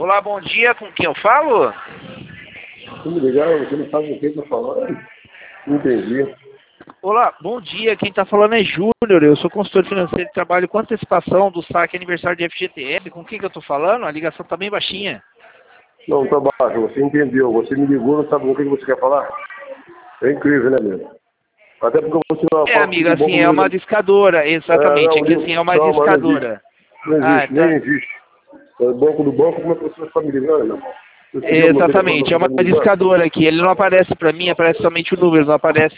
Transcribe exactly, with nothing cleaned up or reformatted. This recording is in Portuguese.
Olá, bom dia, com quem eu falo? Tudo legal, você não sabe com quem está falando? Não entendi. Olá, bom dia, quem está falando é Júnior, eu sou consultor financeiro e trabalho com antecipação do saque aniversário de F G T S. Com quem que eu estou falando? A ligação está bem baixinha. Não, tá baixo, você entendeu, você me ligou, não sabe com quem você quer falar? É incrível, né, meu? Até porque eu vou tirar uma É, foto amiga, de bom assim, é uma comigo. discadora, É, exatamente, não, é que assim, é uma não, mas não existe. discadora. Não Ah, existe, nem tá. existe. É banco do banco, como é que você está me ligando, meu irmão? Eu te dei o meu telefone, Exatamente, você é está uma me ligando? discadora aqui, ele não aparece para mim, aparece somente o número, não aparece